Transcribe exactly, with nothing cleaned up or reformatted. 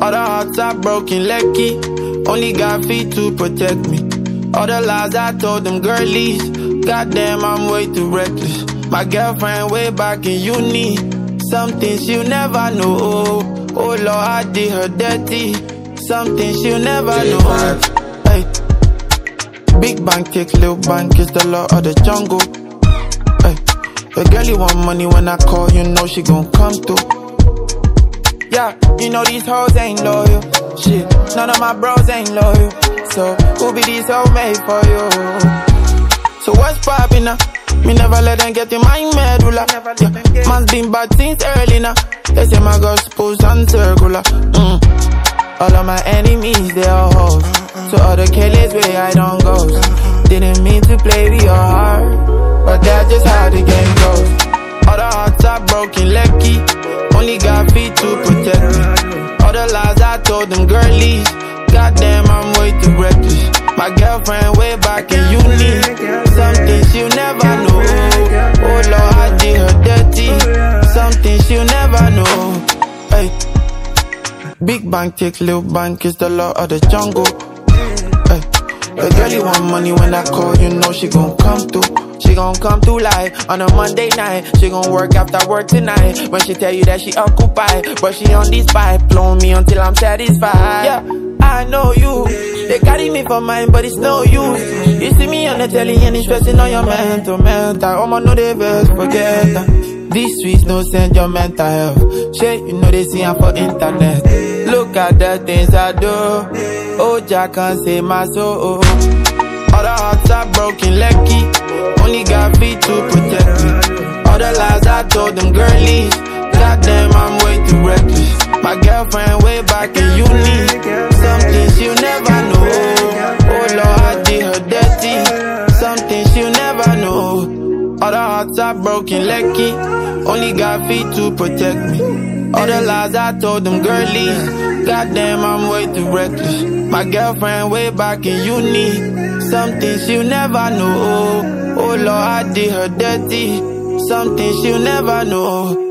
All the hearts are broken, lucky. Only God feet to protect me. All the lies I told them girlies. Goddamn, I'm way too reckless. My girlfriend way back in uni. Something she'll never know. Oh Lord, I did her dirty. Something she'll never know. Hey, big bank take little bank is the law of the jungle. Hey, the girl you want money when I call, you know she gon' come through. Yeah, you know these hoes ain't loyal. Shit, none of my bros ain't loyal. So who be these hoes made for you? So what's poppin' now? Me never let them get in my medulla. Yeah, man's been bad since early now. They say my gospel's uncircular. Mm. All of my enemies, they are hoes. So all the killers where I don't go. Didn't mean to play with your heart, but that's just how the game goes. All the hearts are broken, lucky. Only God feet to protect me. All the lies I told them girlies. Goddamn, I'm way too reckless. My girlfriend way back in uni. Something she'll never know. Oh Lord, I did her dirty. Something she'll never know. Hey, big bank take little bank is the law of the jungle. Hey, the girl you want money when I call, you know she gon' come through. She gon' come through live on a Monday night. She gon' work after work tonight. When she tell you that she occupied, but she on this pipe, blowing me until I'm satisfied. Yeah, I know you. They carry me for mine, but it's no use. You see me on the telly and it's stressing on your mental, mental. I'ma know they best forget that. These sweets no send your mental health. Shit, you know they see I'm for internet. Look at the things I do. Oh, Jack can't save my soul. All the hearts are broken, lucky. Only God feet to protect me. All the lies I told them girlies. Goddamn, I'm way too reckless. My girlfriend way back in uni. Something she'll never know. Oh Lord, I did her dirty. Something she'll never know. All the hearts are broken, lucky. Only God feet to protect me. All the lies I told them girlies. Goddamn, I'm way too reckless. My girlfriend way back in uni. Something she'll never know. Oh Lord, I did her dirty. Something she'll never know.